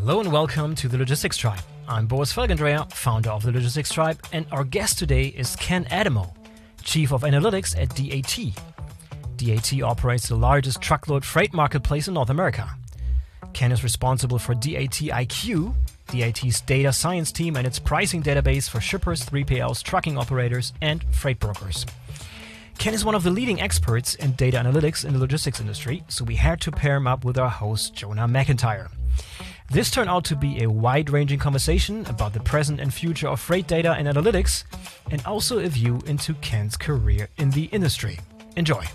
Hello and welcome to the Logistics Tribe. I'm Boris Felgendreher, founder of the Logistics Tribe, and our guest today is Ken Adamo, Chief of Analytics at DAT. DAT operates the largest truckload freight marketplace in North America. Ken is responsible for DAT IQ, DAT's data science team, and its pricing database for shippers, 3PLs, trucking operators, and freight brokers. Ken is one of the leading experts in data analytics in the logistics industry, so we had to pair him up with our host, Jonah McIntyre. This turned out to be a wide-ranging conversation about the present and future of freight data and analytics, and also a view into Ken's career in the industry. Enjoy.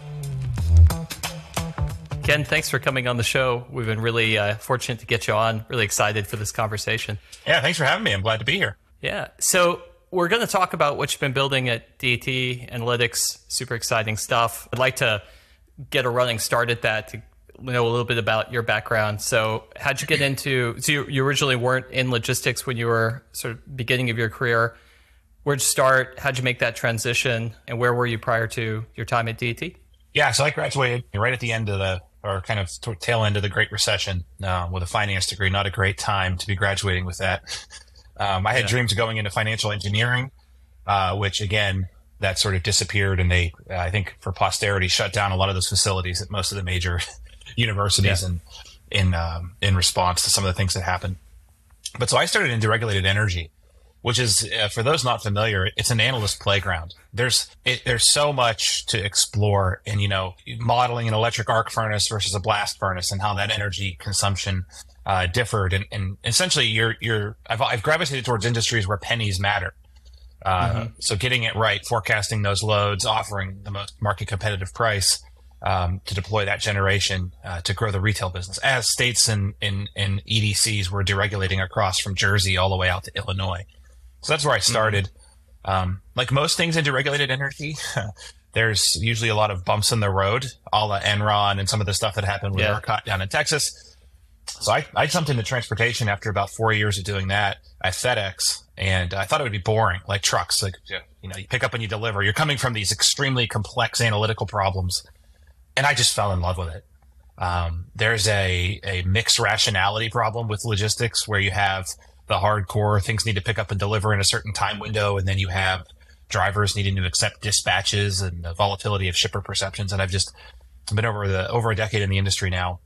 Ken, thanks for coming on the show. We've been really fortunate to get you on. Really excited for this conversation. Yeah, thanks for having me. I'm glad to be here. Yeah. So we're going to talk about what you've been building at DAT Analytics. Super exciting stuff. I'd like to get a running start at that to know a little bit about your background. So how'd you get into, so you originally weren't in logistics when you were sort of beginning of your career. Where'd you start? How'd you make that transition? And where were you prior to your time at DAT? Yeah, so I graduated right at the end of kind of tail end of the Great Recession with a finance degree. Not a great time to be graduating with that. I had dreams of going into financial engineering, which again, that sort of disappeared. And they, I think for posterity, shut down a lot of those facilities at most of the major universities in response to some of the things that happened. But so I started into regulated energy, which is, for those not familiar, it's an analyst playground. There's so much to explore in, modeling an electric arc furnace versus a blast furnace and how that energy consumption differed. And essentially I've gravitated towards industries where pennies matter. So getting it right, forecasting those loads, offering the most market competitive price, to deploy that generation to grow the retail business as states and EDCs were deregulating across from Jersey all the way out to Illinois. So that's where I started. Like most things in deregulated energy, there's usually a lot of bumps in the road, a la Enron and some of the stuff that happened with ERCOT down in Texas. So I jumped into transportation after about 4 years of doing that at FedEx, and I thought it would be boring, like trucks. Like, you pick up and you deliver. You're coming from these extremely complex analytical problems. And I just fell in love with it. There's a mixed rationality problem with logistics where you have the hardcore things need to pick up and deliver in a certain time window. And then you have drivers needing to accept dispatches and the volatility of shipper perceptions. And I've just been over a decade in the industry now.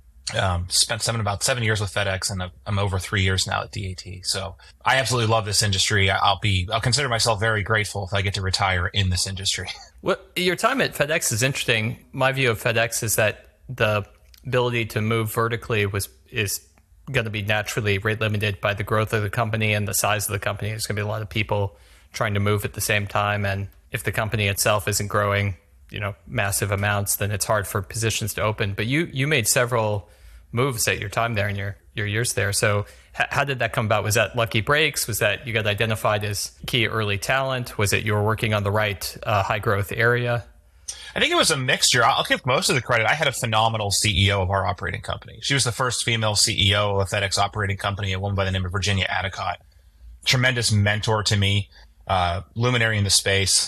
Spent about 7 years with FedEx, and I'm over 3 years now at DAT. So I absolutely love this industry. I'll consider myself very grateful if I get to retire in this industry. Well, your time at FedEx is interesting. My view of FedEx is that the ability to move vertically is going to be naturally rate limited by the growth of the company and the size of the company. There's going to be a lot of people trying to move at the same time, and if the company itself isn't growing, massive amounts, then it's hard for positions to open. But you made several moves at your time there and your years there. So how did that come about? Was that lucky breaks? Was that you got identified as key early talent? Was it you were working on the right high growth area? I think it was a mixture. I'll give most of the credit. I had a phenomenal CEO of our operating company. She was the first female CEO of a FedEx operating company, a woman by the name of Virginia Adicott. Tremendous mentor to me, luminary in the space.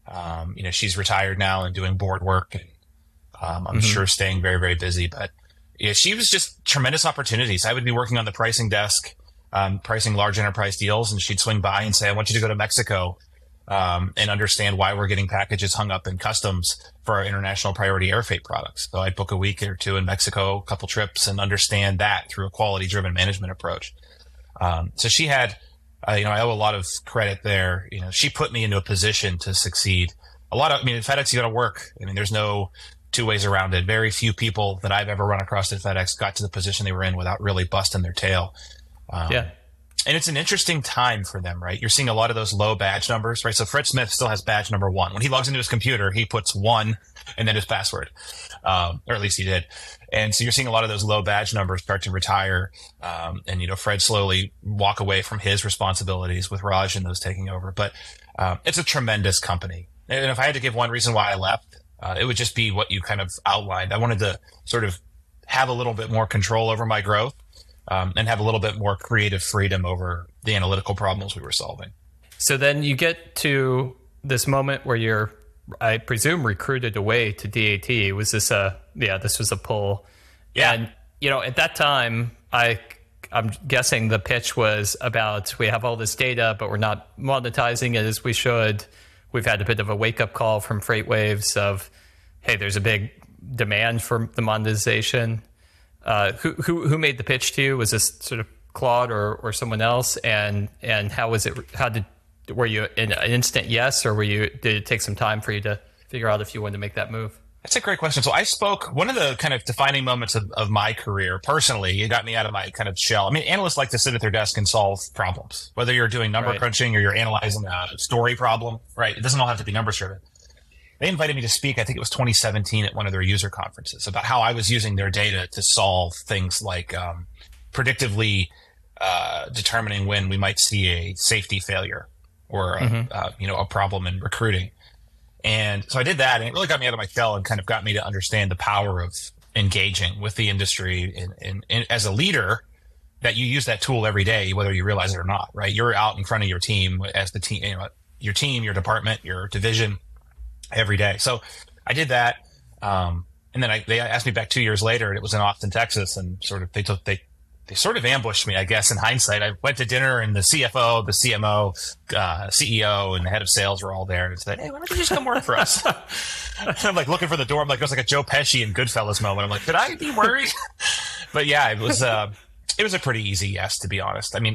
She's retired now and doing board work, and I'm sure staying very, very busy. But yeah, she was just tremendous opportunities. I would be working on the pricing desk, pricing large enterprise deals, and she'd swing by and say, I want you to go to Mexico and understand why we're getting packages hung up in customs for our international priority air freight products. So I'd book a week or two in Mexico, a couple trips, and understand that through a quality-driven management approach. So she had, I owe a lot of credit there. She put me into a position to succeed. At FedEx, you got to work. There's no two ways around it. Very few people that I've ever run across at FedEx got to the position they were in without really busting their tail. And it's an interesting time for them, right? You're seeing a lot of those low badge numbers, right? So Fred Smith still has badge number 1. When he logs into his computer, he puts 1 and then his password, or at least he did. And so you're seeing a lot of those low badge numbers start to retire. And Fred slowly walk away from his responsibilities with Raj and those taking over. But it's a tremendous company. And if I had to give one reason why I left, it would just be what you kind of outlined. I wanted to sort of have a little bit more control over my growth and have a little bit more creative freedom over the analytical problems we were solving. So then you get to this moment where you're, I presume, recruited away to DAT. Was this this was a pull? Yeah. And, at that time, I I'm guessing the pitch was about, we have all this data, but we're not monetizing it as we should. We've had a bit of a wake-up call from FreightWaves of, hey, there's a big demand for the monetization. Who made the pitch to you? Was this sort of Claude or someone else? And how was it? Were you in an instant yes, or did it take some time for you to figure out if you wanted to make that move? That's a great question. So I spoke, one of the kind of defining moments of my career personally, it got me out of my kind of shell. I mean, analysts like to sit at their desk and solve problems, whether you're doing number crunching or you're analyzing a story problem, right? It doesn't all have to be numbers driven. They invited me to speak, I think it was 2017 at one of their user conferences, about how I was using their data to solve things like predictively determining when we might see a safety failure or a problem in recruiting. And so I did that, and it really got me out of my shell and kind of got me to understand the power of engaging with the industry and as a leader, that you use that tool every day, whether you realize it or not, right? You're out in front of your team as the team, your team, your department, your division every day. So I did that. And then they asked me back 2 years later, and it was in Austin, Texas, and sort of they sort of ambushed me, I guess, in hindsight. I went to dinner, and the CFO, the CMO, CEO, and the head of sales were all there, and said, "Hey, why don't you just come work for us?" I'm like looking for the door. I'm like, it was like a Joe Pesci in Goodfellas moment. I'm like, could I be worried? But yeah, it was a pretty easy yes, to be honest. I mean,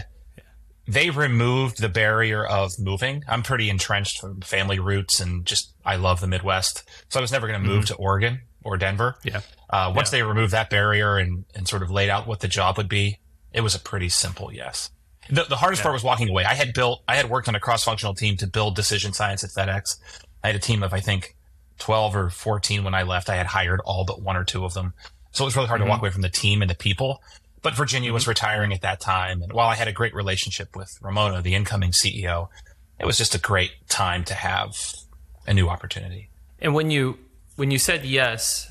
they removed the barrier of moving. I'm pretty entrenched from family roots, and just I love the Midwest, so I was never going to move to Oregon or Denver. Yeah. Once they removed that barrier and sort of laid out what the job would be, it was a pretty simple yes. The hardest part was walking away. I had worked on a cross-functional team to build decision science at FedEx. I had a team of, I think, 12 or 14 when I left. I had hired all but one or two of them. So it was really hard to walk away from the team and the people. But Virginia was retiring at that time. And while I had a great relationship with Ramona, the incoming CEO, it was just a great time to have a new opportunity. And when you said yes,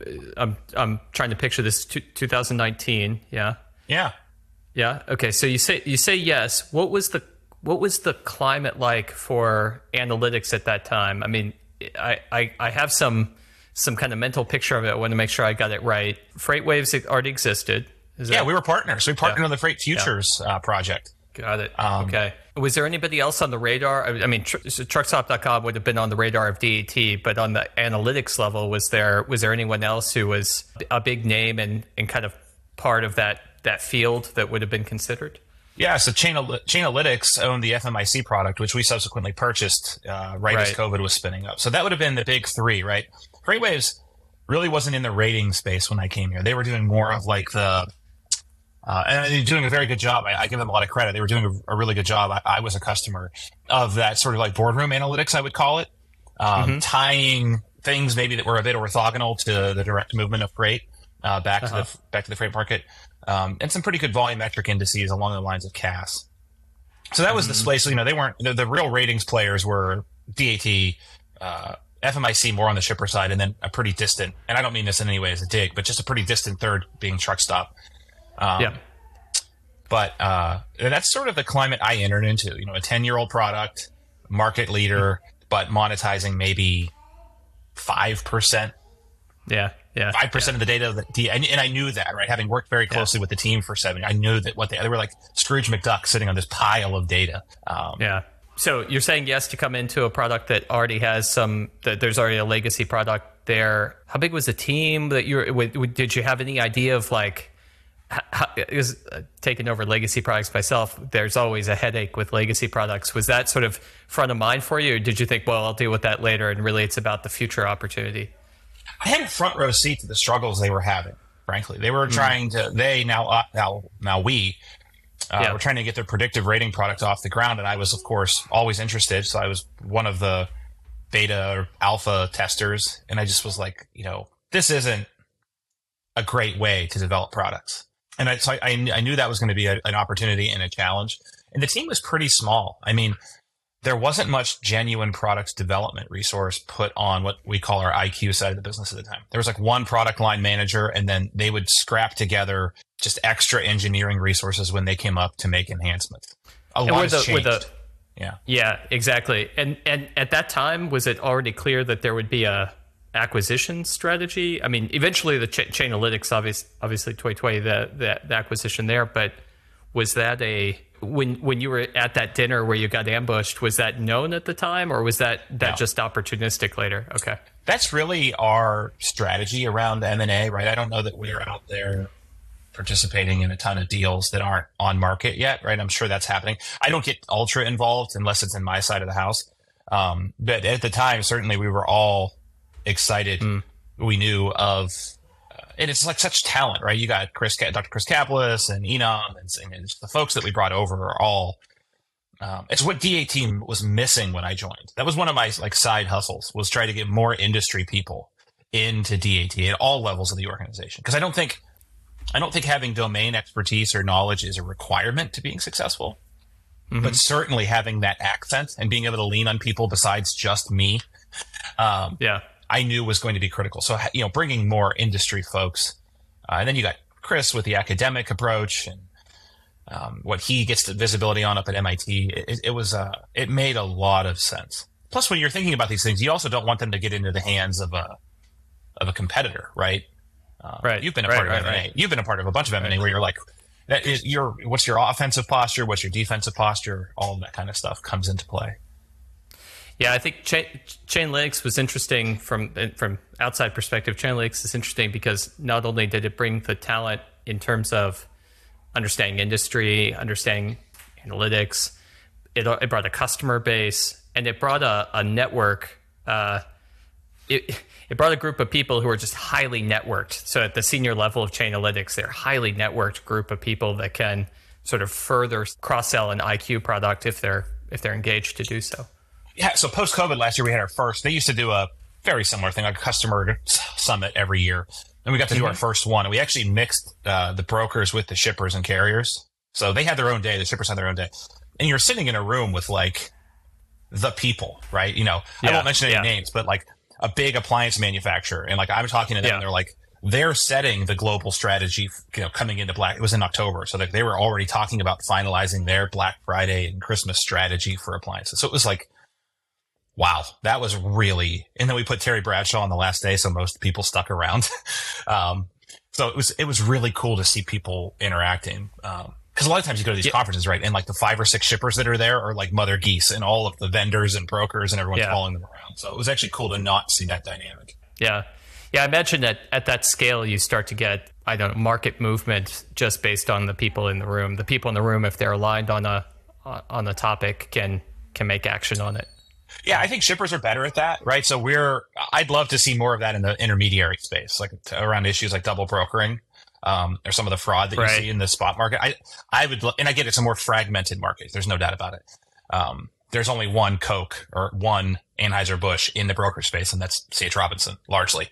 I'm trying to picture this 2019. Yeah. Yeah. Yeah. Okay. So you say yes. What was the climate like for analytics at that time? I mean, I have some kind of mental picture of it. I want to make sure I got it right. FreightWaves already existed. We were partners. We partnered on the Freight Futures project. Got it. Okay. Was there anybody else on the radar? I mean, Truckstop.com would have been on the radar of DAT, but on the analytics level, was there anyone else who was a big name and kind of part of that field that would have been considered? Yeah, so Chainalytics owned the FMIC product, which we subsequently purchased right as COVID was spinning up. So that would have been the big three, right? FreightWaves really wasn't in the rating space when I came here. They were doing more of like and they're doing a very good job. I give them a lot of credit. They were doing a really good job. I was a customer of that sort of like boardroom analytics, I would call it, tying things maybe that were a bit orthogonal to the direct movement of freight back to the freight market, and some pretty good volumetric indices along the lines of CAS. So that was the space. So, they weren't the real ratings players were DAT, FMIC more on the shipper side, and then a pretty distant, and I don't mean this in any way as a dig, but just a pretty distant third being Truckstop. But that's sort of the climate I entered into, a 10-year-old product, market leader, but monetizing maybe 5%. Yeah. 5% of the data and I knew that, right? Having worked very closely with the team for 7 years, I knew that they were like Scrooge McDuck sitting on this pile of data. So you're saying yes to come into a product that already has there's already a legacy product there. How big was the team that did you have any idea of like, taking over legacy products myself, there's always a headache with legacy products. Was that sort of front of mind for you, or did you think, well, I'll deal with that later, and really it's about the future opportunity? I had a front row seat to the struggles they were having, frankly. They were trying to, we're trying to get their predictive rating product off the ground, and I was, of course, always interested, so I was one of the beta or alpha testers, and I just was like, this isn't a great way to develop products. And I knew that was going to be an opportunity and a challenge. And the team was pretty small. I mean, there wasn't much genuine product development resource put on what we call our IQ side of the business at the time. There was like one product line manager, and then they would scrap together just extra engineering resources when they came up to make enhancements. A lot has changed. Yeah, exactly. And at that time, was it already clear that there would be a acquisition strategy? I mean, eventually the Chainalytics, obviously, the acquisition there, but was that when you were at that dinner where you got ambushed, was that known at the time, or was that No. just opportunistic later? Okay. That's really our strategy around M&A, right? I don't know that we're out there participating in a ton of deals that aren't on market yet, right? I'm sure that's happening. I don't get ultra involved unless it's in my side of the house. But at the time, certainly we were all excited. We knew of, and it's like such talent, right? You got Dr. Chris Kaplis and Enam and the folks that we brought over are all, it's what DAT was missing when I joined. That was one of my like side hustles, was try to get more industry people into DAT at all levels of the organization. Because I don't think having domain expertise or knowledge is a requirement to being successful, but certainly having that accent and being able to lean on people besides just me, I knew was going to be critical. So, bringing more industry folks, and then you got Chris with the academic approach and what he gets the visibility on up at MIT. It made a lot of sense. Plus, when you're thinking about these things, you also don't want them to get into the hands of a competitor, right? Right. You've been a part of M&A. Right. You've been a part of a bunch of M&A where you're like, what's your offensive posture? What's your defensive posture? All of that kind of stuff comes into play. Yeah, I think Chainalytics was interesting from outside perspective. Chainalytics is interesting because not only did it bring the talent in terms of understanding industry, understanding analytics, it brought a customer base, and it brought a network. It brought a group of people who are just highly networked. So at the senior level of Chainalytics, they're a highly networked group of people that can sort of further cross-sell an IQ product if they're engaged to do so. Yeah, so post-COVID last year, we had our first. They used to do a very similar thing, like a customer summit every year. And we got to do our first one. And we actually mixed the brokers with the shippers and carriers. So they had their own day. The shippers had their own day. And you're sitting in a room with, like, the people, right? I won't mention any names, but, like, a big appliance manufacturer. And, like, I'm talking to them, and they're like, they're setting the global strategy, coming into Black. It was in October. So they were already talking about finalizing their Black Friday and Christmas strategy for appliances. So it was like, wow, that was really, and then we put Terry Bradshaw on the last day, so most people stuck around. So it was really cool to see people interacting. Because a lot of times you go to these conferences, right, and like the 5 or 6 shippers that are there are like mother geese, and all of the vendors and brokers and everyone's following them around. So it was actually cool to not see that dynamic. Yeah. Yeah, I imagine that at that scale, you start to get, market movement just based on the people in the room. The people in the room, if they're aligned on a topic, can make action on it. Yeah, I think shippers are better at that, right? So I'd love to see more of that in the intermediary space, like around issues like double brokering, or some of the fraud that you see in the spot market. I would, and I get it's a more fragmented market. There's no doubt about it. There's only one Coke or one Anheuser-Busch in the broker space, and that's C.H. Robinson, largely.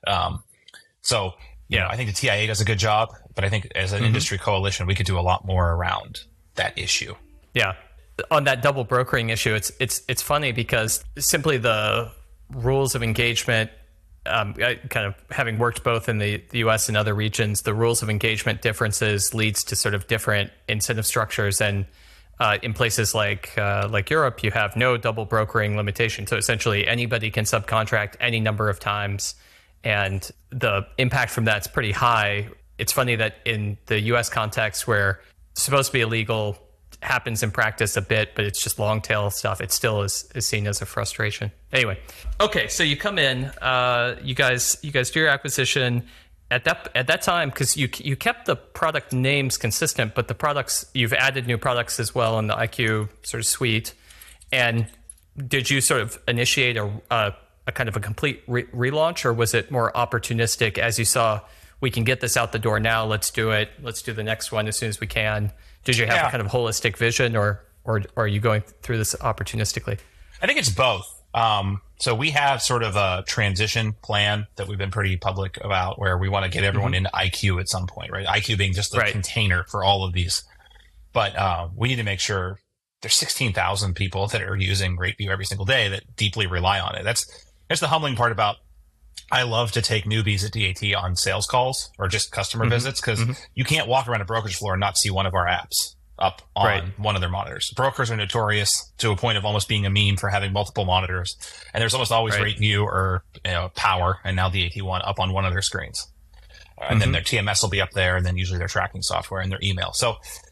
So I think the TIA does a good job, but I think as an industry coalition, we could do a lot more around that issue. Yeah. On that double brokering issue, it's funny because simply the rules of engagement, kind of having worked both in the U.S. and other regions, the rules of engagement differences leads to sort of different incentive structures. And in places like Europe, you have no double brokering limitation. So essentially, anybody can subcontract any number of times, and the impact from that's pretty high. It's funny that in the U.S. context, where it's supposed to be illegal, happens in practice a bit, but it's just long tail stuff. It still is seen as a frustration. Anyway, okay, so you come in, you guys do your acquisition at that time, because you kept the product names consistent, but the products, you've added new products as well in the IQ sort of suite. And did you sort of initiate a kind of a complete relaunch, or was it more opportunistic as you saw, we can get this out the door now, let's do it, let's do the next one as soon as we can? Did you have a kind of holistic vision, or are you going through this opportunistically? I think it's both. So we have sort of a transition plan that we've been pretty public about, where we want to get everyone into IQ at some point, right? IQ being just the container for all of these. But we need to make sure there's 16,000 people that are using RateView every single day that deeply rely on it. That's the humbling part about, I love to take newbies at DAT on sales calls or just customer visits, because you can't walk around a brokerage floor and not see one of our apps. up on one of their monitors. Brokers are notorious to a point of almost being a meme for having multiple monitors. And there's almost always Rate View or Power, and now the AT1 up on one of their screens. And then their TMS will be up there, and then usually their tracking software and their email. So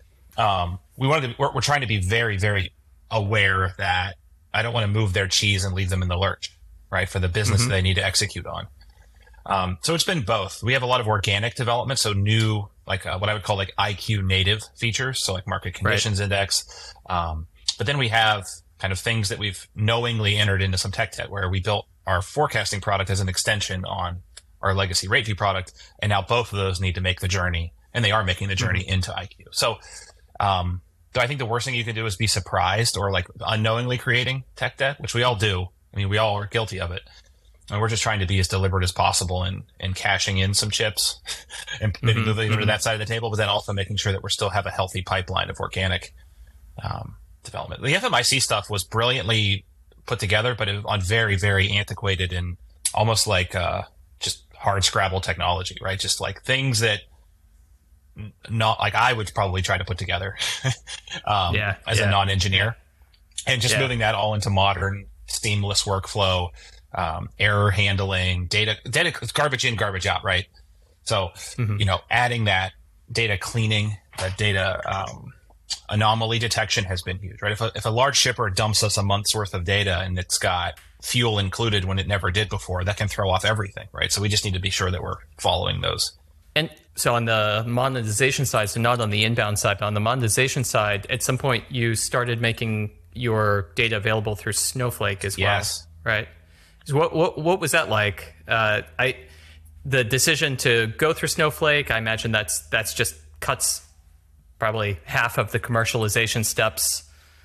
we're trying to be very, very aware that I don't want to move their cheese and leave them in the lurch, right, for the business that they need to execute on. So it's been both. We have a lot of organic development, so new, like what I would call like IQ native features, so like market conditions index. But then we have kind of things that we've knowingly entered into some tech debt, where we built our forecasting product as an extension on our legacy RateView product, and now both of those need to make the journey, and they are making the journey into IQ. So do I think the worst thing you can do is be surprised or like unknowingly creating tech debt, which we all do. I mean, we all are guilty of it. And we're just trying to be as deliberate as possible in cashing in some chips and maybe moving to that side of the table, but then also making sure that we still have a healthy pipeline of organic development. The FMIC stuff was brilliantly put together, but it was on very, very antiquated and almost like just hard Scrabble technology, right? Just like things that not like I would probably try to put together as a non-engineer, and just moving that all into modern seamless workflow. Error handling, data, garbage in, garbage out, right? So, adding that data cleaning, that data anomaly detection has been huge, right? If a large shipper dumps us a month's worth of data and it's got fuel included when it never did before, that can throw off everything, right? So we just need to be sure that we're following those. And so on the monetization side, so not on the inbound side, but on the monetization side, at some point you started making your data available through Snowflake as well, right? What was that like? The decision to go through Snowflake, I imagine that's just cuts probably half of the commercialization steps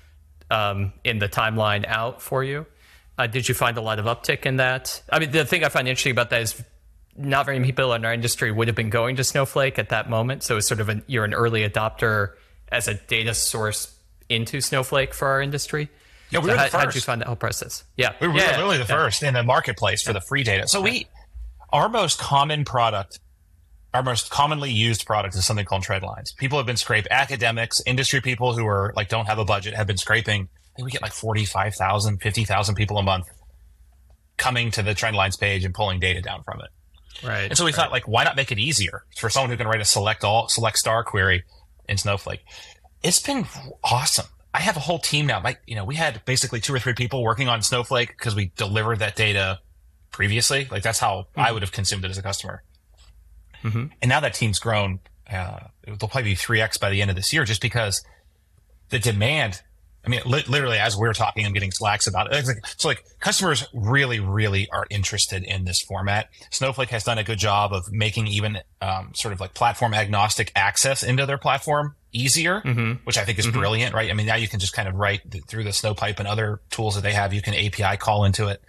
in the timeline out for you. Did you find a lot of uptick in that? I mean, the thing I find interesting about that is not very many people in our industry would have been going to Snowflake at that moment. So it's sort of you're an early adopter as a data source into Snowflake for our industry. Yeah, we were the first. How did you find that whole process? Yeah, we were literally the first in the marketplace for the free data. So our most common product, our most commonly used product is something called Trendlines. People have been scraping, academics, industry people who are like don't have a budget have been scraping. I think we get like 45,000, 50,000 people a month coming to the Trendlines page and pulling data down from it. Right. And so we thought, like, why not make it easier for someone who can write a select star query in Snowflake? It's been awesome. I have a whole team now. Like, we had basically 2 or 3 people working on Snowflake because we delivered that data previously. Like, that's how I would have consumed it as a customer. And now that team's grown. They'll probably be 3x by the end of this year, just because the demand. I mean, literally, as we're talking, I'm getting Slacks about it. So, customers really, really are interested in this format. Snowflake has done a good job of making even sort of like platform agnostic access into their platform easier, which I think is brilliant, right? I mean, now you can just kind of write through the Snowpipe and other tools that they have. You can API call into it.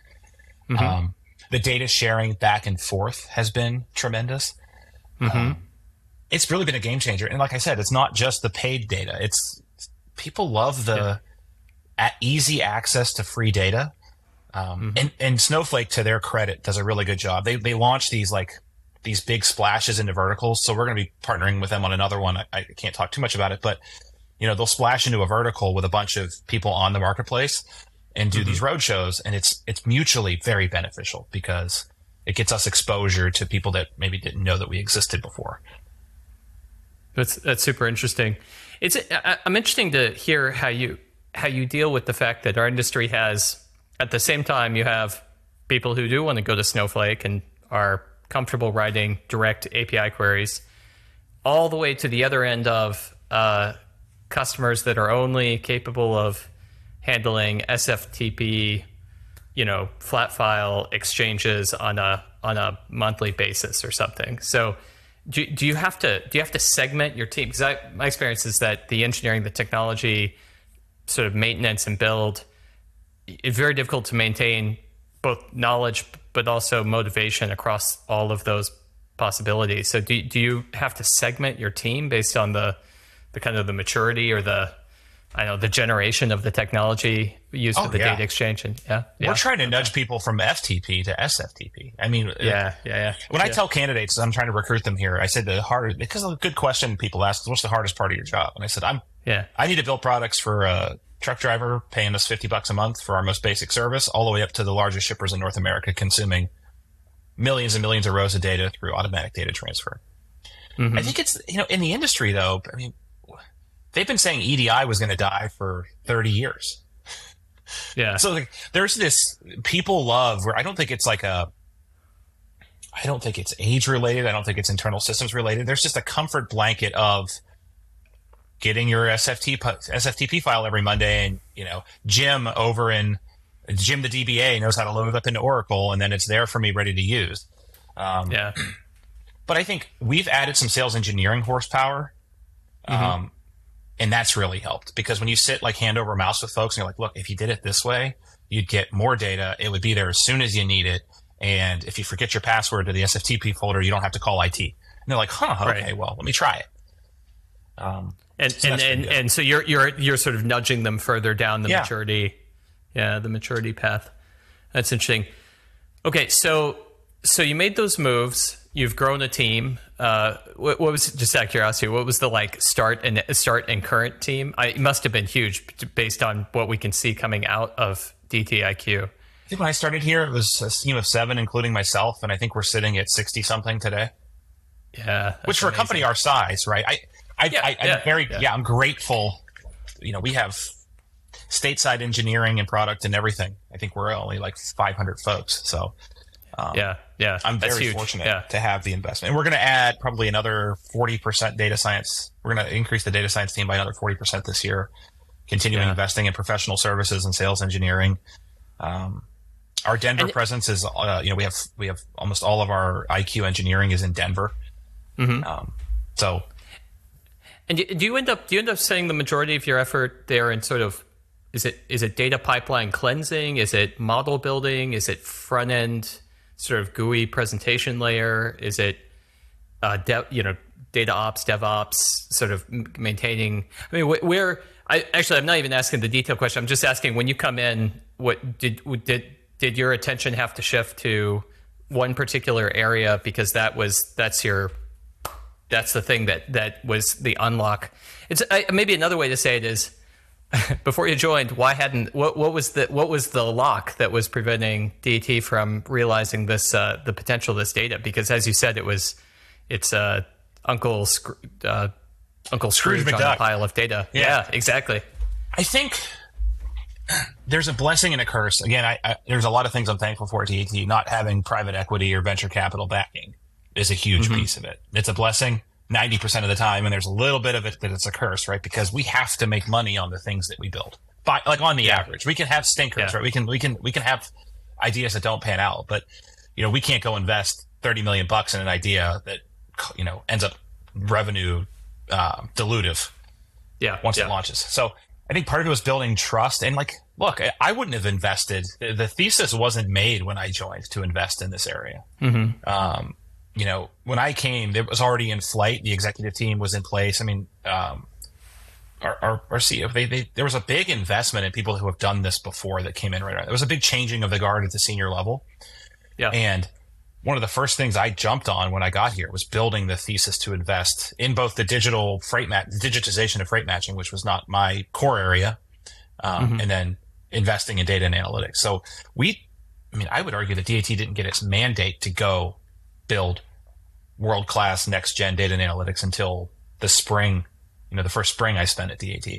The data sharing back and forth has been tremendous. It's really been a game changer. And like I said, it's not just the paid data. People love the easy access to free data. And Snowflake, to their credit, does a really good job. They launch these big splashes into verticals. So we're going to be partnering with them on another one. I can't talk too much about it, but they'll splash into a vertical with a bunch of people on the marketplace and do these road shows. And it's mutually very beneficial because it gets us exposure to people that maybe didn't know that we existed before. That's super interesting. I'm interesting to hear how you deal with the fact that our industry has, at the same time, you have people who do want to go to Snowflake and are comfortable writing direct API queries, all the way to the other end of customers that are only capable of handling SFTP, flat file exchanges on a monthly basis or something. So do you have to segment your team? Because my experience is that the engineering, the technology, sort of maintenance and build, it's very difficult to maintain both knowledge but also motivation across all of those possibilities. So do you have to segment your team based on the kind of the maturity or the generation of the technology used for the data exchange? And we're trying to nudge people from FTP to SFTP. I mean, when I tell candidates I'm trying to recruit them here, I said because of a good question people ask, what's the hardest part of your job? And I said, I'm Yeah. I need to build products for a truck driver paying us $50 a month for our most basic service, all the way up to the largest shippers in North America consuming millions and millions of rows of data through automatic data transfer. I think it's, in the industry though, I mean, they've been saying EDI was going to die for 30 years. Yeah. So like, there's this people love where I don't think it's age related. I don't think it's internal systems related. There's just a comfort blanket of getting your SFTP file every Monday, and Jim the DBA knows how to load it up into Oracle, and then it's there for me ready to use. Yeah. But I think we've added some sales engineering horsepower, and that's really helped, because when you sit like hand over mouse with folks and you're like, look, if you did it this way, you'd get more data. It would be there as soon as you need it. And if you forget your password to the SFTP folder, you don't have to call IT. And they're like, okay, right. Well, let me try it. And so you're sort of nudging them further down the maturity, the maturity path. That's interesting. Okay, so you made those moves. You've grown a team. What was, just out of curiosity, what was the start and current team? It must have been huge based on what we can see coming out of DTIQ. I think when I started here, it was a team of 7, including myself, and I think we're sitting at 60 something today. Yeah, which for amazing. A company our size, right? I'm grateful. We have stateside engineering and product and everything. I think we're only like 500 folks. So I'm very fortunate to have the investment. And we're going to add probably another 40% data science. We're going to increase the data science team by another 40% this year, continuing investing in professional services and sales engineering. Our Denver presence is, we have almost all of our IQ engineering is in Denver. And do you end up setting the majority of your effort there in sort of, is it data pipeline cleansing? Is it model building? Is it front end sort of GUI presentation layer? Is it data ops, DevOps, sort of maintaining? I mean, I'm not even asking the detailed question. I'm just asking, when you come in, what did your attention have to shift to one particular area because that's the thing that was the unlock? It's maybe another way to say it is, before you joined, what was the lock that was preventing DT from realizing this the potential of this data? Because as you said, it's Uncle Scrooge on a pile of data. Yeah, exactly. I think there's a blessing and a curse. Again, there's a lot of things I'm thankful for at DT. Not having private equity or venture capital backing is a huge piece of it. It's a blessing 90% of the time, and there's a little bit of it that it's a curse, right? Because we have to make money on the things that we build. On the average, we can have stinkers, right? We can have ideas that don't pan out, but we can't go invest $30 million in an idea that ends up revenue dilutive. Once it launches. So I think part of it was building trust. And look, I wouldn't have invested. The thesis wasn't made when I joined to invest in this area. When I came, it was already in flight. The executive team was in place. I mean, our CEO, there was a big investment in people who have done this before that came in right away. There was a big changing of the guard at the senior level. Yeah. And one of the first things I jumped on when I got here was building the thesis to invest in both the digitization of freight matching, which was not my core area, and then investing in data and analytics. So I would argue that DAT didn't get its mandate to go build world-class next-gen data and analytics until the spring, the first spring I spent at DAT.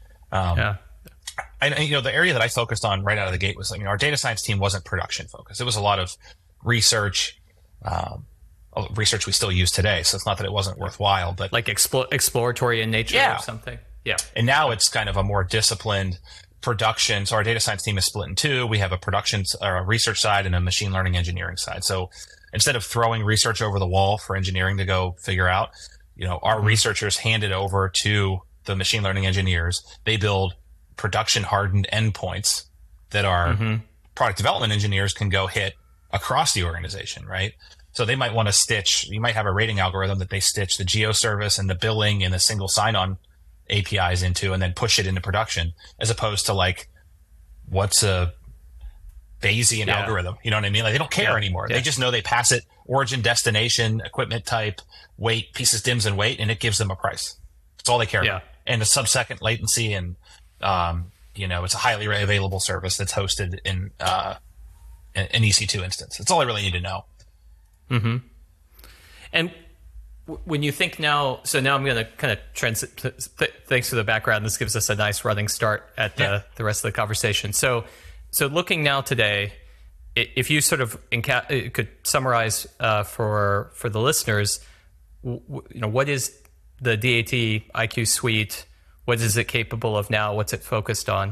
The area that I focused on right out of the gate was, our data science team wasn't production focused. It was a lot of research we still use today. So it's not that it wasn't worthwhile, but like exploratory in nature or something. Yeah. And now it's kind of a more disciplined production. So our data science team is split in two. We have a production or a research side and a machine learning engineering side. So instead of throwing research over the wall for engineering to go figure out, our researchers hand it over to the machine learning engineers. They build production hardened endpoints that our product development engineers can go hit across the organization, right? So they might want to you might have a rating algorithm that they stitch the geo service and the billing and the single sign-on APIs into, and then push it into production, as opposed to what's a Bayesian algorithm. You know what I mean? They don't care anymore. They just know they pass it origin, destination, equipment type, weight, pieces, dims, and weight, and it gives them a price. That's all they care about. and a sub-second latency, and it's a highly available service that's hosted in an EC2 instance. That's all I really need to know. Mm-hmm. And when you think now, so now I'm going to kind of thanks for the background. This gives us a nice running start at the rest of the conversation. So looking now today, if you sort of could summarize for the listeners, what is the DAT IQ Suite? What is it capable of now? What's it focused on?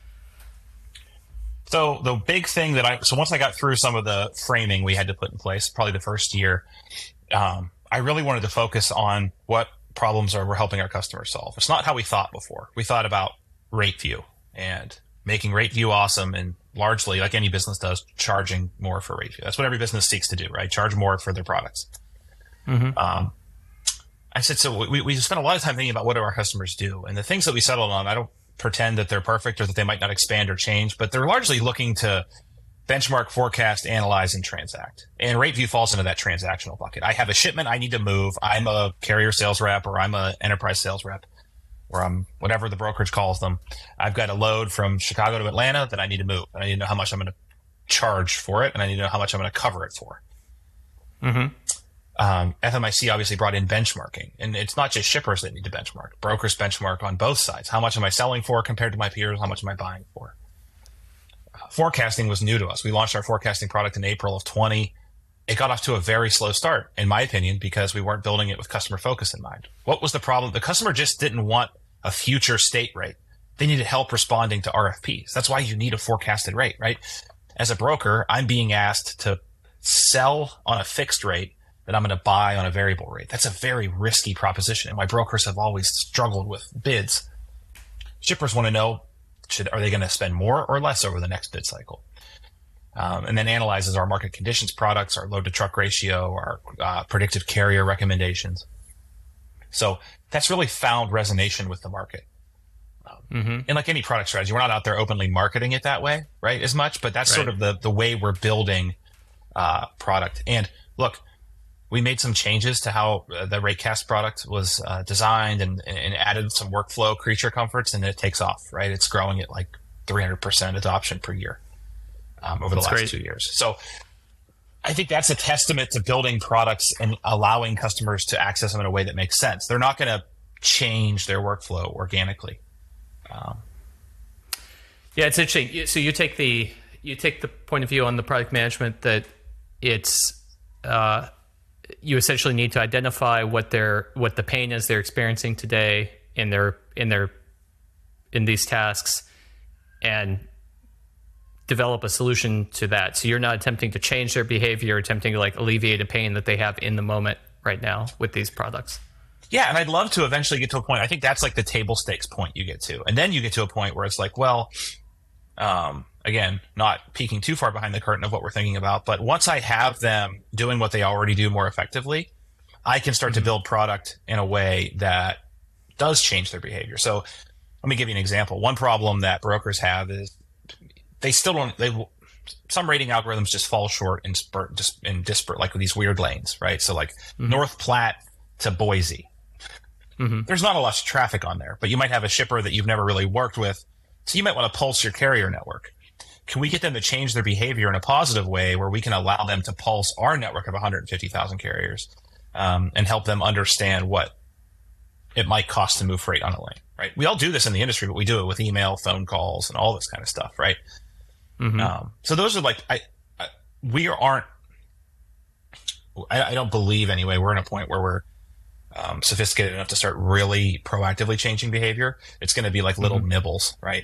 So the big thing so once I got through some of the framing we had to put in place, probably the first year, I really wanted to focus on what problems we're helping our customers solve. It's not how we thought before. We thought about rate view and making rate view awesome, and largely, like any business does, charging more for rate view. That's what every business seeks to do, right? Charge more for their products. Mm-hmm. I said, so we spent a lot of time thinking about what do our customers do, and the things that we settled on, I don't pretend that they're perfect or that they might not expand or change, but they're largely looking to benchmark, forecast, analyze, and transact. And RateView falls into that transactional bucket. I have a shipment I need to move. I'm a carrier sales rep, or I'm an enterprise sales rep, or I'm whatever the brokerage calls them. I've got a load from Chicago to Atlanta that I need to move. And I need to know how much I'm going to charge for it, and I need to know how much I'm going to cover it for. Mm-hmm. FMIC obviously brought in benchmarking, and it's not just shippers that need to benchmark. Brokers benchmark on both sides. How much am I selling for compared to my peers? How much am I buying for? Forecasting was new to us. We launched our forecasting product in April of 20. It got off to a very slow start, in my opinion, because we weren't building it with customer focus in mind. What was the problem? The customer just didn't want a future state rate. They needed help responding to RFPs. That's why you need a forecasted rate, right? As a broker, I'm being asked to sell on a fixed rate that I'm going to buy on a variable rate. That's a very risky proposition, and my brokers have always struggled with bids. Shippers want to know, are they going to spend more or less over the next bid cycle? And then analyzes our market conditions products, our load to truck ratio, our predictive carrier recommendations. So that's really found resonation with the market. And like any product strategy, we're not out there openly marketing it that way, right, as much, but that's sort of the way we're building product. And look, we made some changes to how the RateCast product was designed and added some workflow creature comforts, and it takes off, right? It's growing at like 300% adoption per year over the last 2 years. So I think that's a testament to building products and allowing customers to access them in a way that makes sense. They're not going to change their workflow organically. Yeah, it's interesting. So you take the point of view on the product management that it's you essentially need to identify what the pain is they're experiencing today in these tasks, and develop a solution to that. So you're not attempting to change their behavior, attempting to like alleviate a pain that they have in the moment right now with these products. Yeah, and I'd love to eventually get to a point. I think that's like the table stakes point you get to. And then you get to a point where it's like, well, again, not peeking too far behind the curtain of what we're thinking about, but once I have them doing what they already do more effectively, I can start to build product in a way that does change their behavior. So let me give you an example. One problem that brokers have is some rating algorithms just fall short in disparate, like these weird lanes, right? So like North Platte to Boise. There's not a lot of traffic on there, but you might have a shipper that you've never really worked with. So you might want to pulse your carrier network. Can we get them to change their behavior in a positive way where we can allow them to pulse our network of 150,000 carriers and help them understand what it might cost to move freight on a lane, right? We all do this in the industry, but we do it with email, phone calls, and all this kind of stuff, right? So those are like, I don't believe anyway, we're in a point where we're sophisticated enough to start really proactively changing behavior. It's going to be like little nibbles, right?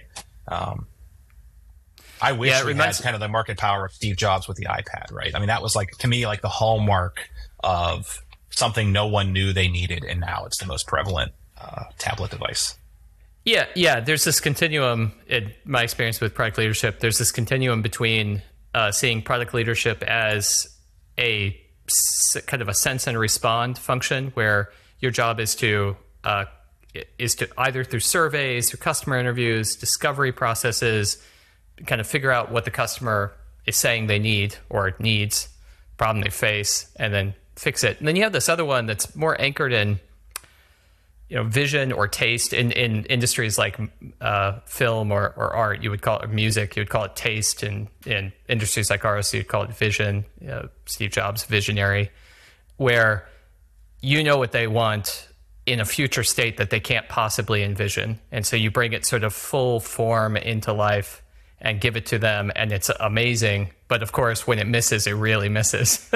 I wish we had kind of the market power of Steve Jobs with the iPad, right? I mean, that was like, to me, like the hallmark of something no one knew they needed, and now it's the most prevalent tablet device. Yeah. There's this continuum in my experience with product leadership. There's this continuum between seeing product leadership as a kind of a sense and respond function, where your job is to either through surveys, through customer interviews, discovery processes, kind of figure out what the customer is saying they need or needs, problem they face, and then fix it. And then you have this other one that's more anchored in vision or taste in industries like film or art. You would call it music. You would call it taste. In industries like ours, you'd call it vision. Steve Jobs, visionary, where you know what they want in a future state that they can't possibly envision. And so you bring it sort of full form into life and give it to them, and it's amazing. But of course, when it misses, it really misses.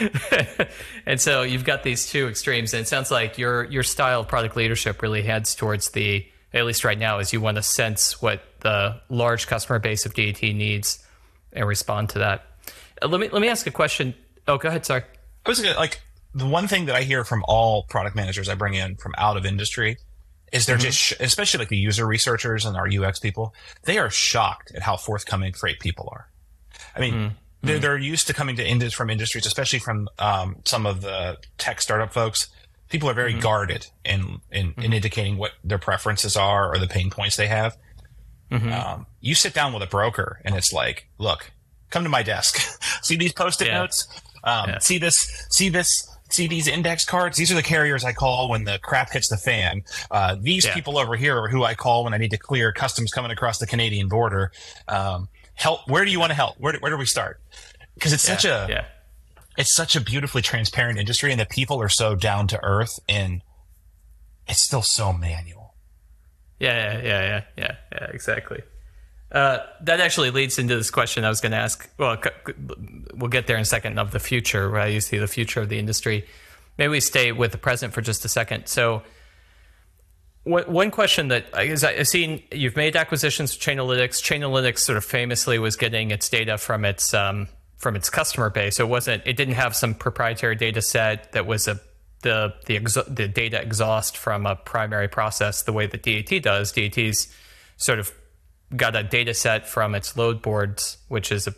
And so you've got these two extremes, and it sounds like your style of product leadership really heads towards at least right now, is you want to sense what the large customer base of DAT needs and respond to that. Let me ask a question. Oh, go ahead. Sorry. I was gonna, the one thing that I hear from all product managers I bring in from out of industry is they're just, especially like the user researchers and our UX people, they are shocked at how forthcoming freight people are. I mean, they're used to coming to from industries, especially from some of the tech startup folks. People are very guarded in indicating what their preferences are or the pain points they have. You sit down with a broker and it's like, look, come to my desk. See these Post-it notes? See these index cards? These are the carriers I call when the crap hits the fan. These people over here are who I call when I need to clear customs coming across the Canadian border. Help. Where do you want to help? Where do we start? Because it's such a beautifully transparent industry, and the people are so down to earth, and it's still so manual. Yeah, exactly. That actually leads into this question I was going to ask. Well, we'll get there in a second, of the future, right? You see the future of the industry. Maybe we stay with the present for just a second. So one question that I've seen, you've made acquisitions of Chainalytics. Chainalytics sort of famously was getting its data from its customer base. So it didn't have some proprietary data set that was the data exhaust from a primary process the way that DAT does. DAT's sort of got a data set from its load boards, which is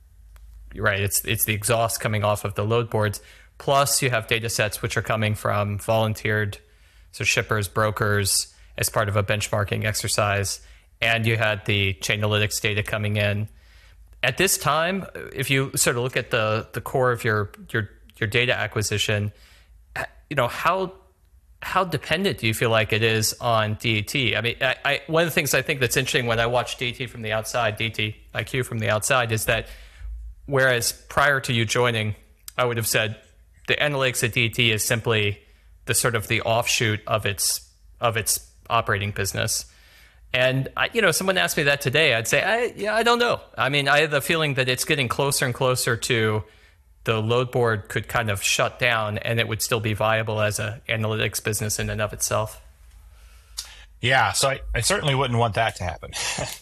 it's the exhaust coming off of the load boards. Plus you have data sets which are coming from volunteered, so shippers, brokers, as part of a benchmarking exercise. And you had the Chainalytics data coming in. At this time, if you sort of look at the core of your data acquisition, how dependent do you feel like it is on DAT? I mean, one of the things I think that's interesting when I watch DAT from the outside, DAT IQ from the outside, is that whereas prior to you joining, I would have said the analytics at DAT is simply the sort of the offshoot of its operating business. And someone asked me that today, I'd say, I don't know. I mean, I have the feeling that it's getting closer and closer to the load board could kind of shut down and it would still be viable as an analytics business in and of itself. Yeah, so I certainly wouldn't want that to happen.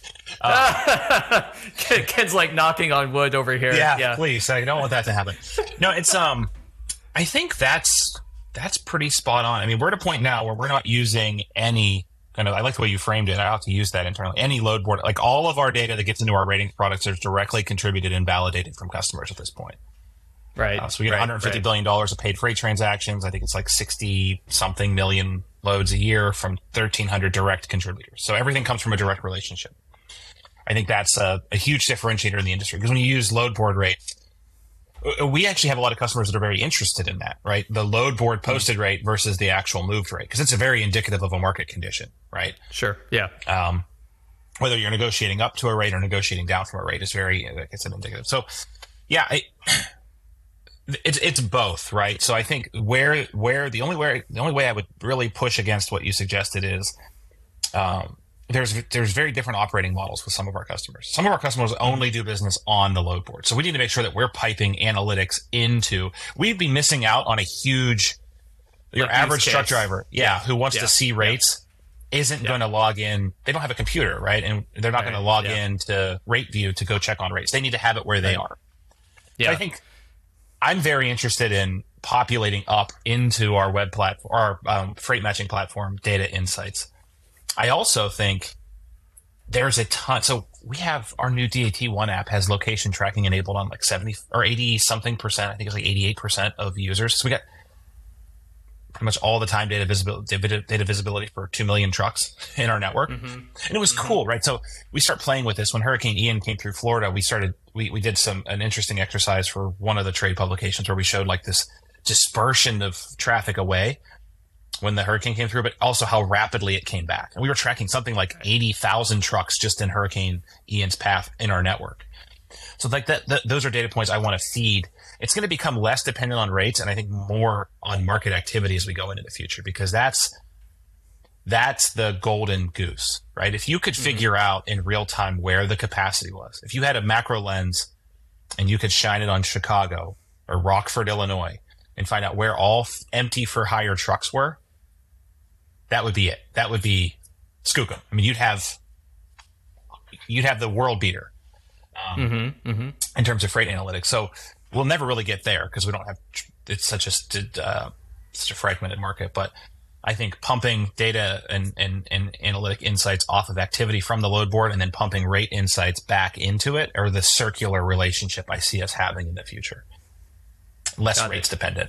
Ken's like knocking on wood over here. Yeah, please. I don't want that to happen. No, it's I think that's pretty spot on. I mean, we're at a point now where we're not using any kind of, I like the way you framed it. I have to use that internally. Any load board, like all of our data that gets into our ratings products is directly contributed and validated from customers at this point. Right. So we get $150 billion of paid freight transactions. I think it's like 60 something million loads a year from 1,300 direct contributors. So everything comes from a direct relationship. I think that's a huge differentiator in the industry, because when you use load board rates, we actually have a lot of customers that are very interested in that, right? The load board posted rate versus the actual moved rate, because it's a very indicative of a market condition, right? Sure. Yeah. Whether you're negotiating up to a rate or negotiating down from a rate is it's an indicative. So yeah, it's both, right? So I think where the only way I would really push against what you suggested is there's very different operating models with some of our customers. Some of our customers only do business on the load board, so we need to make sure that we're piping analytics into. We'd be missing out on a huge average truck driver, who wants to see rates. Isn't going to log in. They don't have a computer, right? And they're not going to log in to RateView to go check on rates. They need to have it where they are. Yeah. So I think I'm very interested in populating up into our web platform, our freight matching platform, data insights. I also think there's a ton. So we have our new DAT1 app has location tracking enabled on like 70 or 80 something percent. I think it's like 88% of users. So we got pretty much all the time data visibility for 2 million trucks in our network. Mm-hmm. And it was cool, right? So we start playing with this. When Hurricane Ian came through Florida, we did an interesting exercise for one of the trade publications where we showed like this dispersion of traffic away. when the hurricane came through, but also how rapidly it came back. And we were tracking something like 80,000 trucks just in Hurricane Ian's path in our network. So like those are data points I want to feed. It's going to become less dependent on rates, and I think more on market activity as we go into the future, because that's the golden goose, right? If you could figure out in real time where the capacity was, if you had a macro lens and you could shine it on Chicago or Rockford, Illinois, and find out where all empty for hire trucks were, that would be it. That would be Skookum. I mean, you'd have the world beater in terms of freight analytics. So we'll never really get there because we don't have, it's such a fragmented market. But I think pumping data and analytic insights off of activity from the load board and then pumping rate insights back into it are the circular relationship I see us having in the future. Less rates dependent.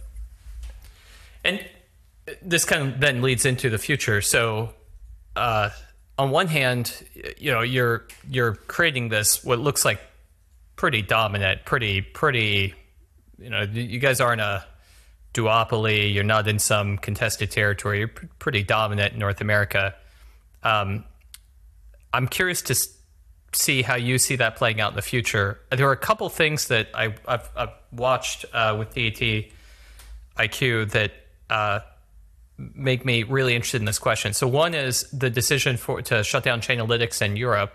And this kind of then leads into the future. So on one hand, you're creating this, what looks like pretty dominant, pretty, you guys aren't a duopoly. You're not in some contested territory. You're pretty dominant in North America. I'm curious to see how you see that playing out in the future. There are a couple things that I've watched with DAT IQ that make me really interested in this question. So one is the decision to shut down Chainalytics in Europe.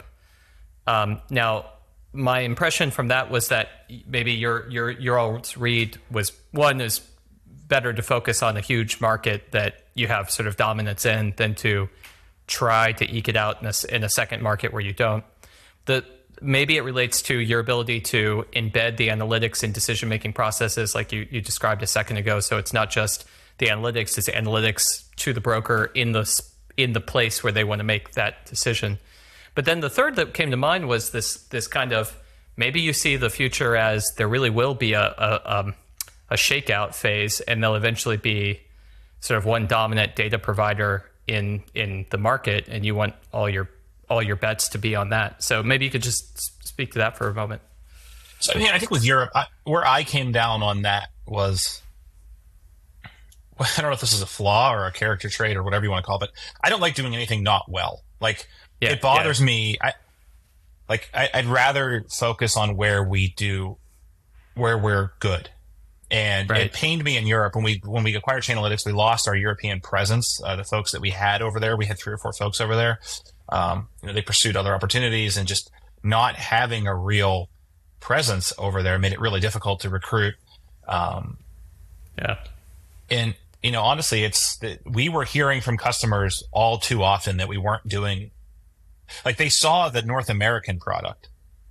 Now, my impression from that was that maybe your all's read was, one is better to focus on a huge market that you have sort of dominance in than to try to eke it out in a second market where you don't. Maybe it relates to your ability to embed the analytics in decision-making processes like you described a second ago. So it's not just the analytics, it's analytics to the broker in the place where they want to make that decision. But then the third that came to mind was this kind of, maybe you see the future as there really will be a shakeout phase, and there'll eventually be sort of one dominant data provider in the market, and you want all your bets to be on that. So maybe you could just speak to that for a moment. So I think with Europe, where I came down on that was, I don't know if this is a flaw or a character trait or whatever you want to call it, but I don't like doing anything not well. Like, it bothers me. I'd rather focus on where we're good. And It pained me in Europe when we acquired Chainalytics, we lost our European presence. The folks that we had over there, we had 3 or 4 folks over there. They pursued other opportunities, and just not having a real presence over there made it really difficult to recruit. And honestly, we were hearing from customers all too often that we weren't doing, like, they saw the North American product.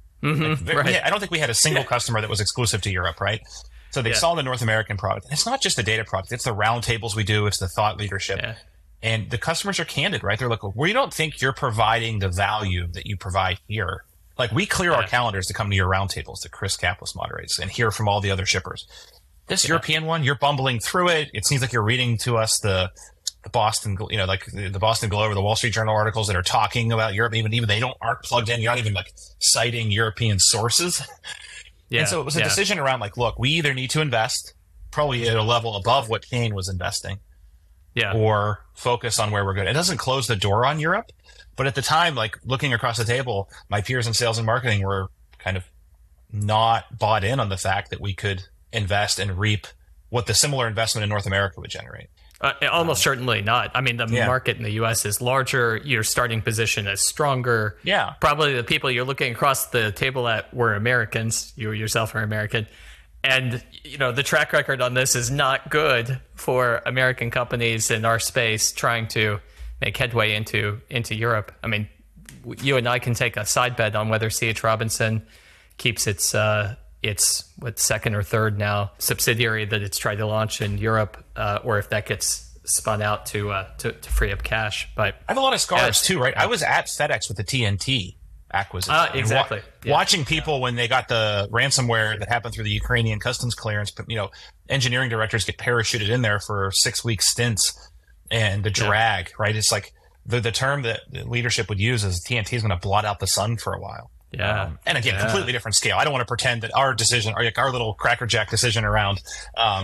I don't think we had a single customer that was exclusive to Europe, right? So they saw the North American product. And it's not just the data product. It's the roundtables we do. It's the thought leadership. Yeah. And the customers are candid, right? They're like, we don't think you're providing the value that you provide here. Like, we clear our calendars to come to your roundtables that Chris Kaplis moderates and hear from all the other shippers. This European one, you're bumbling through it. It seems like you're reading to us the Boston, the Boston Globe or the Wall Street Journal articles that are talking about Europe. Even they aren't plugged in. You're not even like citing European sources. Yeah. And so it was a decision around like, look, we either need to invest probably at a level above what Kane was investing, or focus on where we're good. It doesn't close the door on Europe, but at the time, like, looking across the table, my peers in sales and marketing were kind of not bought in on the fact that we could invest and reap what the similar investment in North America would generate. Almost certainly not. I mean, the market in the U.S. is larger. Your starting position is stronger. Yeah. Probably the people you're looking across the table at were Americans. You yourself are American. And, the track record on this is not good for American companies in our space trying to make headway into Europe. I mean, you and I can take a side bet on whether C.H. Robinson keeps its second or third now subsidiary that it's tried to launch in Europe, or if that gets spun out to free up cash. But I have a lot of scars too, right? I was at FedEx with the TNT acquisition. Exactly. Watching people when they got the ransomware that happened through the Ukrainian customs clearance, but engineering directors get parachuted in there for 6-week stints, and the drag, right? It's like the term that leadership would use is TNT is going to blot out the sun for a while. Yeah. And again, completely different scale. I don't want to pretend that our decision, our little crackerjack decision around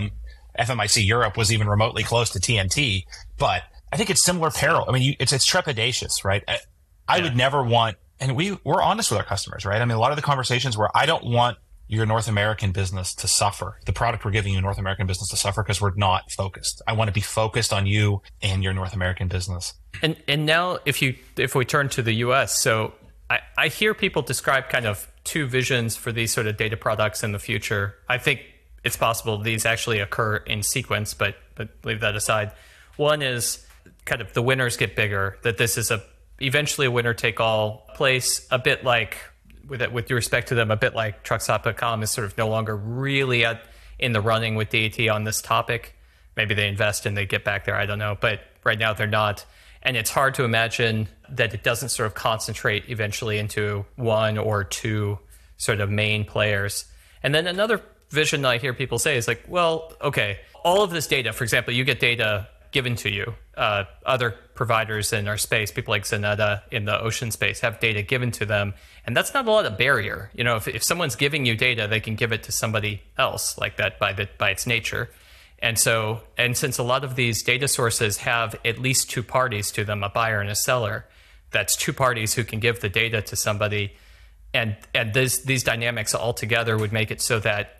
FMIC Europe was even remotely close to TNT. But I think it's similar peril. I mean, it's trepidatious, right? I would never want, and we're honest with our customers, right? I mean, a lot of the conversations where I don't want your North American business to suffer, the product we're giving you North American business to suffer, because we're not focused. I want to be focused on you and your North American business. And now if we turn to the US, so I hear people describe kind of two visions for these sort of data products in the future. I think it's possible these actually occur in sequence, but leave that aside. One is kind of the winners get bigger, that this is eventually a winner take all place, a bit like, with respect to them, a bit like Truckstop.com is sort of no longer really in the running with DAT on this topic. Maybe they invest and they get back there, I don't know. But right now they're not. And it's hard to imagine that it doesn't sort of concentrate eventually into one or two sort of main players. And then another vision that I hear people say is like, well, okay, all of this data, for example, you get data given to you. Other providers in our space, people like Zanetta in the ocean space, have data given to them. And that's not a lot of barrier. You know, if someone's giving you data, they can give it to somebody else like that by its nature. And since a lot of these data sources have at least two parties to them, a buyer and a seller, that's two parties who can give the data to somebody. And these dynamics all together would make it so that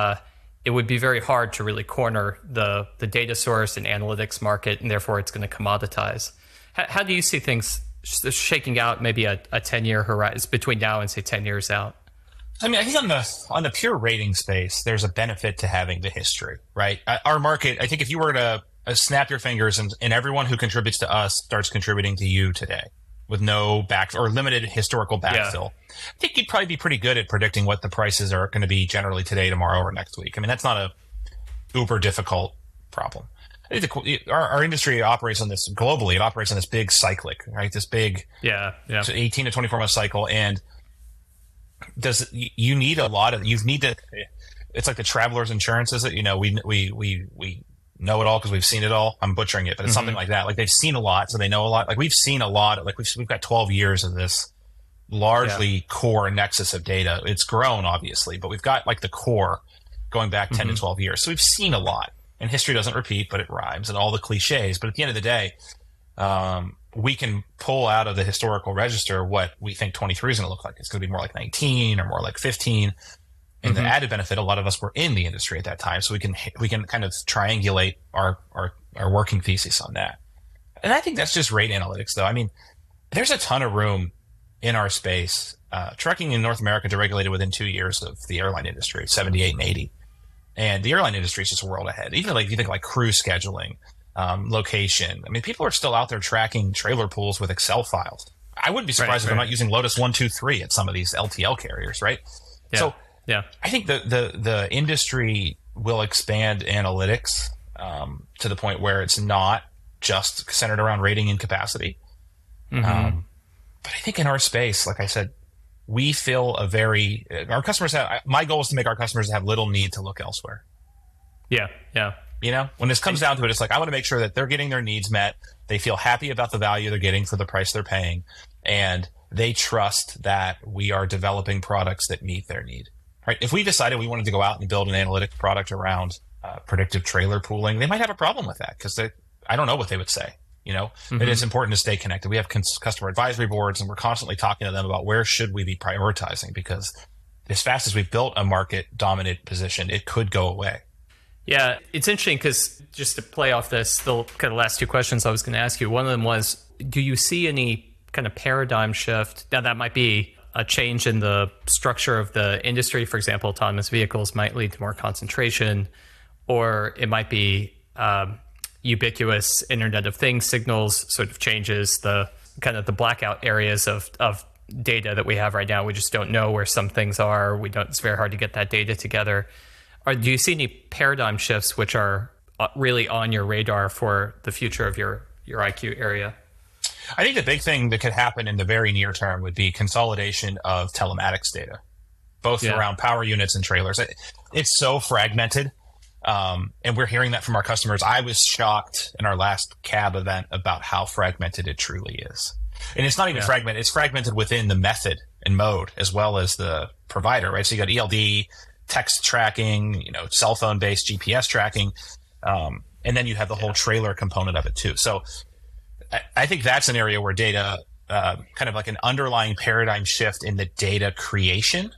it would be very hard to really corner the data source and analytics market, and therefore it's going to commoditize. How do you see things shaking out, maybe a 10-year horizon between now and say 10 years out? I mean, I think on the pure rating space, there's a benefit to having the history, right? Our market, I think if you were to snap your fingers and everyone who contributes to us starts contributing to you today with no back or limited historical backfill, I think you'd probably be pretty good at predicting what the prices are going to be generally today, tomorrow, or next week. I mean, that's not a uber difficult problem. I think our industry operates on this globally. It operates on this big cyclic, right? This big 18 to 24 month cycle. And you need it's like the traveler's insurance, is it? You know, we know it all because we've seen it all. I'm butchering it, but it's something like that. Like they've seen a lot, so they know a lot. Like we've seen a lot. Like we've got 12 years of this largely core nexus of data. It's grown obviously, but we've got like the core going back 10 to 12 years. So we've seen a lot, and history doesn't repeat, but it rhymes, and all the cliches. But at the end of the day, we can pull out of the historical register what we think 23 is going to look like. It's going to be more like 19 or more like 15. And the added benefit, a lot of us were in the industry at that time, so we can kind of triangulate our working thesis on that. And I think that's just rate analytics, though. I mean, there's a ton of room in our space. Trucking in North America deregulated within 2 years of the airline industry, 78 and 80. And the airline industry is just a world ahead. Even like if you think like cruise scheduling, location. I mean, people are still out there tracking trailer pools with Excel files. I wouldn't be surprised if they're not using Lotus 1, 2, 3 at some of these LTL carriers, right? Yeah. So yeah, I think the industry will expand analytics to the point where it's not just centered around rating and capacity. But I think in our space, like I said, we feel our customers my goal is to make our customers have little need to look elsewhere. Yeah. Yeah. You know, when this comes down to it, it's like, I want to make sure that they're getting their needs met. They feel happy about the value they're getting for the price they're paying. And they trust that we are developing products that meet their need. Right? If we decided we wanted to go out and build an analytics product around predictive trailer pooling, they might have a problem with that because I don't know what they would say. You know, it is important to stay connected. We have customer advisory boards, and we're constantly talking to them about where should we be prioritizing, because as fast as we've built a market dominant position, it could go away. Yeah, it's interesting because just to play off this, the kind of last two questions I was going to ask you, one of them was, do you see any kind of paradigm shift? Now, that might be a change in the structure of the industry. For example, autonomous vehicles might lead to more concentration, or it might be ubiquitous Internet of Things signals sort of changes the kind of the blackout areas of data that we have right now. We just don't know where some things are. It's very hard to get that data together. Do you see any paradigm shifts which are really on your radar for the future of your IQ area? I think the big thing that could happen in the very near term would be consolidation of telematics data, both around power units and trailers. It's so fragmented, and we're hearing that from our customers. I was shocked in our last cab event about how fragmented it truly is. And it's not even fragmented. It's fragmented within the method and mode as well as the provider, right? So you got ELD, text tracking, cell phone-based GPS tracking. And then you have the whole trailer component of it too. So I think that's an area where data, kind of like an underlying paradigm shift in the data creation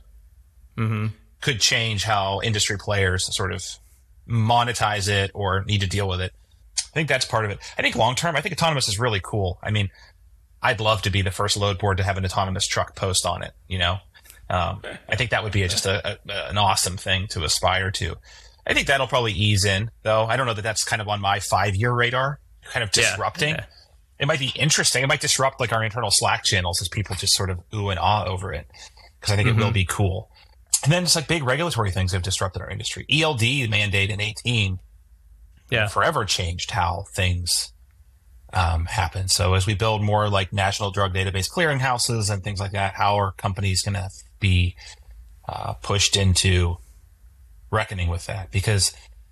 could change how industry players sort of monetize it or need to deal with it. I think that's part of it. I think long term, I think autonomous is really cool. I mean, I'd love to be the first load board to have an autonomous truck post on it, you know? I think that would be just an awesome thing to aspire to. I think that'll probably ease in, though. I don't know that that's kind of on my 5-year radar, kind of disrupting. Yeah. It might be interesting. It might disrupt like our internal Slack channels as people just sort of ooh and ah over it, because I think it will be cool. And then it's like big regulatory things have disrupted our industry. ELD mandate in 2018 forever changed how things happen. So as we build more like national drug database clearinghouses and things like that, how are companies going to be pushed into reckoning with that? Because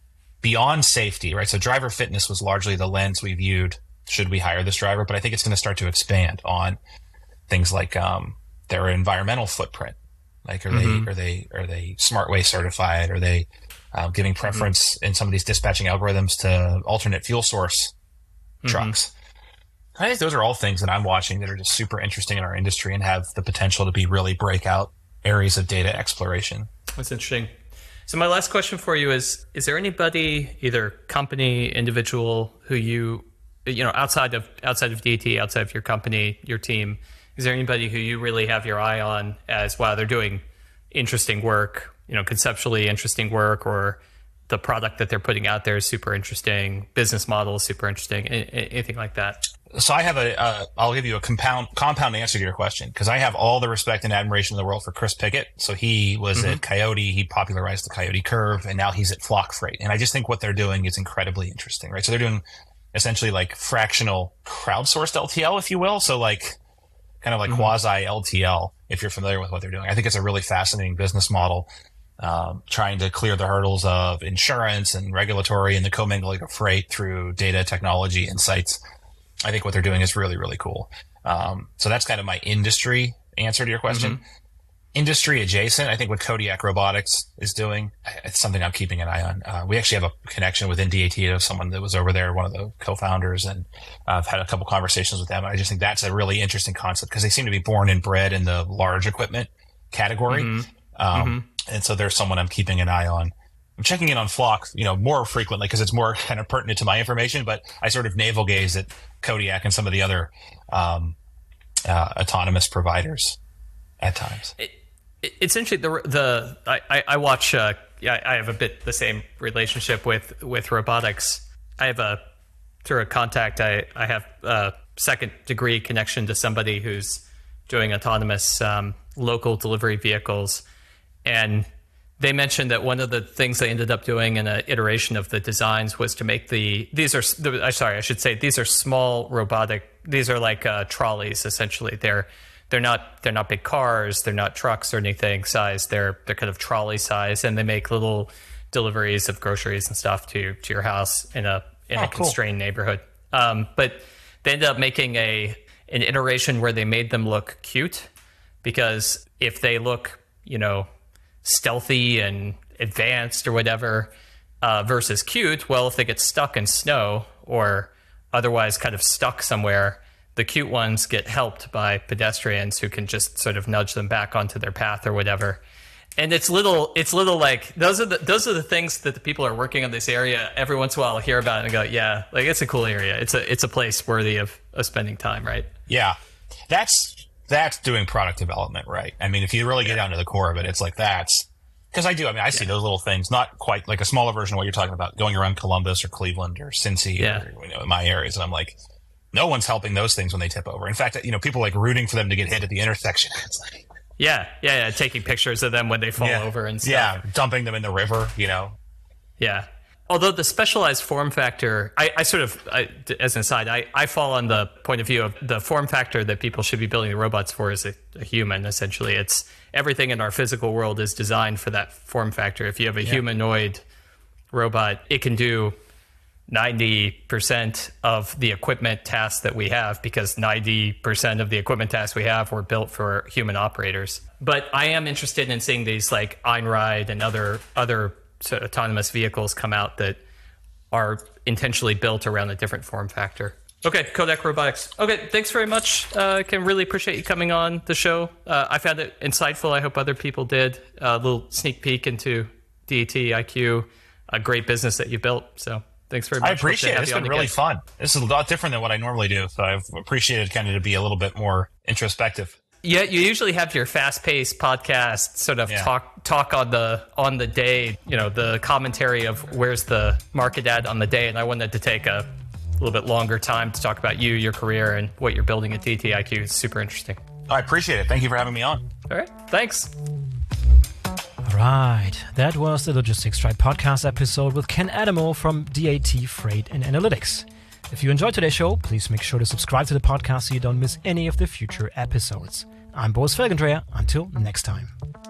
beyond safety, right? So driver fitness was largely the lens we viewed. Should we hire this driver? But I think it's going to start to expand on things like their environmental footprint. Like, are they Smart Way certified? Are they giving preference in some of these dispatching algorithms to alternate fuel source trucks? I think those are all things that I'm watching that are just super interesting in our industry and have the potential to be really breakout areas of data exploration. That's interesting. So my last question for you is there anybody, either company, individual, who you know, outside of DAT, outside of your company, your team, is there anybody who you really have your eye on as, wow, they're doing interesting work, you know, conceptually interesting work, or the product that they're putting out there is super interesting, business model is super interesting, anything like that? So I have I'll give you a compound answer to your question, because I have all the respect and admiration in the world for Chris Pickett. So he was at Coyote, he popularized the Coyote curve, and now he's at Flock Freight. And I just think what they're doing is incredibly interesting, right? So they're doing essentially like fractional crowdsourced LTL, if you will. So like kind of like quasi LTL, if you're familiar with what they're doing. I think it's a really fascinating business model, trying to clear the hurdles of insurance and regulatory and the commingling of freight through data, technology, insights. I think what they're doing is really, really cool. So that's kind of my industry answer to your question. Industry adjacent, I think what Kodiak Robotics is doing, it's something I'm keeping an eye on. We actually have a connection within DAT of someone that was over there, one of the co-founders, and I've had a couple conversations with them. I just think that's a really interesting concept because they seem to be born and bred in the large equipment category. And so there's someone I'm keeping an eye on. I'm checking in on Flock, you know, more frequently because it's more kind of pertinent to my information, but I sort of navel gaze at Kodiak and some of the other autonomous providers at times. It's interesting. I watch. I have a bit the same relationship with robotics. I have through a contact. I have a second degree connection to somebody who's doing autonomous local delivery vehicles, and they mentioned that one of the things they ended up doing in an iteration of the designs was to make these are small robotic. These are like trolleys essentially. They're not big cars. They're not trucks or anything size. They're kind of trolley size, and they make little deliveries of groceries and stuff to your house in a constrained neighborhood. But they ended up making an iteration where they made them look cute, because if they look, you know, stealthy and advanced or whatever versus cute, well, if they get stuck in snow or otherwise kind of stuck somewhere, the cute ones get helped by pedestrians who can just sort of nudge them back onto their path or whatever. And it's little like those are the things that the people are working on this area. Every once in a while I'll hear about it and go, yeah, like it's a cool area. It's a place worthy of spending time, right? Yeah. That's doing product development, right? I mean, if you really get down to the core of it, it's like that's because I see those little things, not quite like a smaller version of what you're talking about, going around Columbus or Cleveland or Cincy or, you know, in my areas. And I'm like, no one's helping those things when they tip over. In fact, you know, people like rooting for them to get hit at the intersection. It's like, yeah, taking pictures of them when they fall over and stuff. Yeah, dumping them in the river, you know. Yeah. Although the specialized form factor, I as an aside, I fall on the point of view of the form factor that people should be building the robots for is a human, essentially. It's everything in our physical world is designed for that form factor. If you have a humanoid robot, it can do 90% of the equipment tasks that we have, because 90% of the equipment tasks we have were built for human operators. But I am interested in seeing these like Einride and other autonomous vehicles come out that are intentionally built around a different form factor. Okay, Kodak Robotics. Okay, thanks very much. Ken, really appreciate you coming on the show. I found it insightful. I hope other people did. A little sneak peek into DAT IQ, a great business that you built. So thanks very much. I appreciate it. It's been really fun. This is a lot different than what I normally do. So I've appreciated kind of to be a little bit more introspective. Yeah, you usually have your fast-paced podcast sort of talk on the day, the commentary of where's the market at on the day, and I wanted to take a little bit longer time to talk about you, your career, and what you're building at DTIQ. It's super interesting. I appreciate it. Thank you for having me on. All right, thanks. All right, that was the Logistics Tribe podcast episode with Ken Adamo from DAT Freight and Analytics. If you enjoyed today's show, please make sure to subscribe to the podcast so you don't miss any of the future episodes. I'm Boris Felgendreher. Until next time.